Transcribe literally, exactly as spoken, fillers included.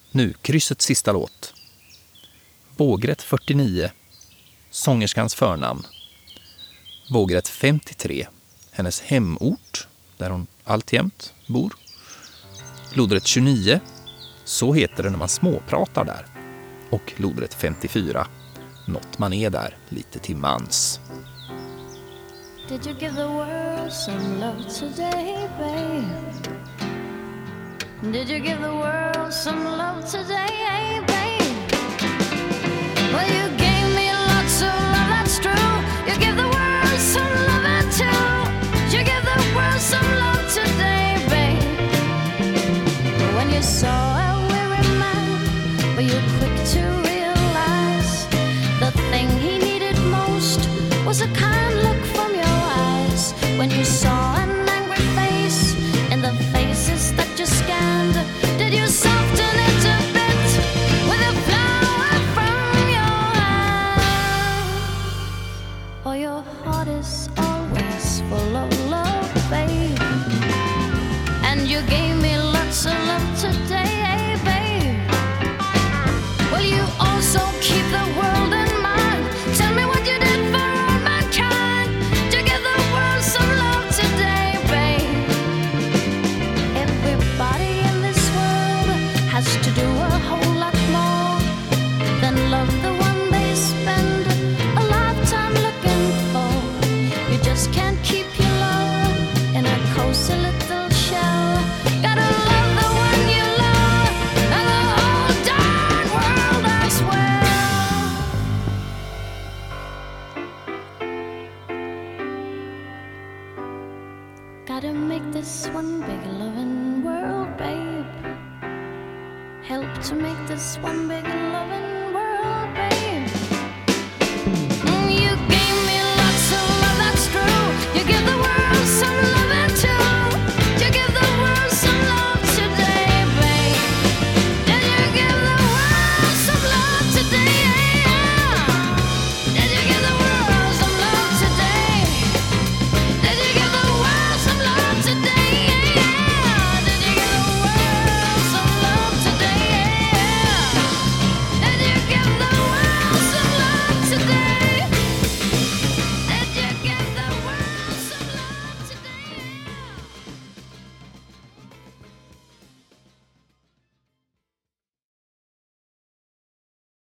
Nu, kryssets sista låt. Vågrätt fyrtionio, sångerskans förnamn. Vågrätt femtiotre, hennes hemort, där hon alltjämt bor. Lodrätt tjugonio, så heter det när man småpratar där. Och lodrätt femtiofyra, något man är där lite till mans. Did you give the world some love today, babe? Did you give the world some love today, babe? Well, you gave me lots of love, that's true. You give the world some love and too. You give the world some love today, babe. When you saw a weary man, were you quick to realize the thing he needed most was a kind look from your eyes? When you saw an angry face in the faces that you scanned, did you soften it a bit with a flower from your hand? Or your heart is always full of love, babe, and you gave me lots of love today, babe. Will you also keep the world in mind? Tell me what you did for all mankind to give the world some love today, babe. Everybody in this world has to do a whole lot more than love the one they spend a lifetime looking for. You just can't keep your love in a cozy little shell. Gotta love the one you love and the whole darn world as well. Gotta make this one big loving world, babe. Help to make this one big loving